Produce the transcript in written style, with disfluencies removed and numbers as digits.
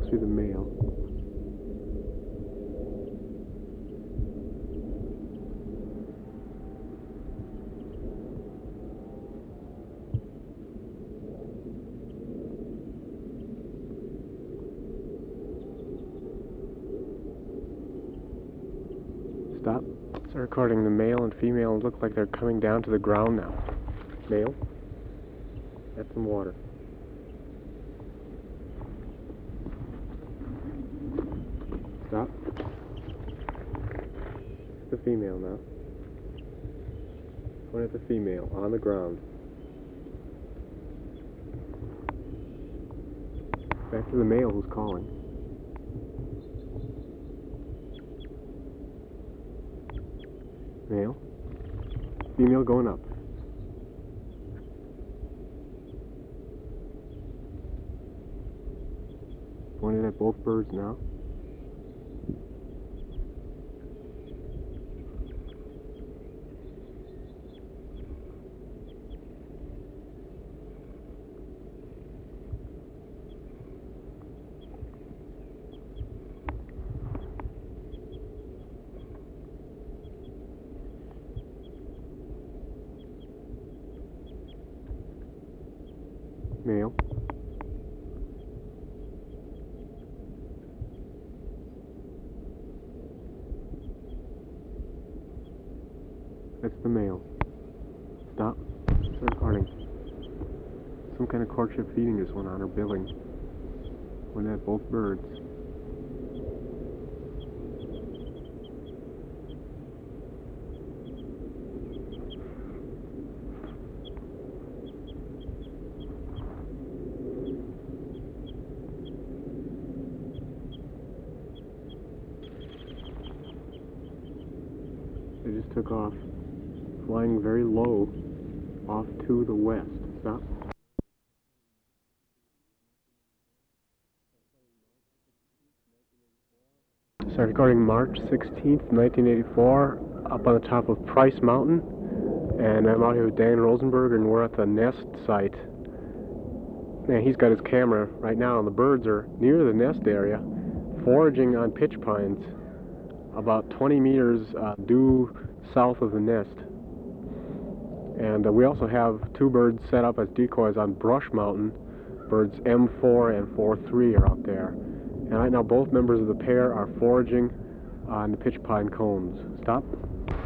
supposed to be the male. Stop. Start recording the male and female and look like they're coming down to the ground now. Male. That's some water. Stop. It's the female now. Point at the female on the ground. Back to the male who's calling. Male. Female going up. Pointed at both birds now. Male. That's the male. Stop. Start recording. Some kind of courtship feeding this one on her billing. One at both birds. They just took off, flying very low, off to the west. Stop. Started recording March 16th, 1984, up on the top of Price Mountain, and I'm out here with Dan Rosenberg, and we're at the nest site. And he's got his camera right now, and the birds are near the nest area, foraging on pitch pines, about 20 meters due south of the nest. And we also have two birds set up as decoys on Brush Mountain. Birds M4 and 4-3 are out there. And right now both members of the pair are foraging on the pitch pine cones. Stop.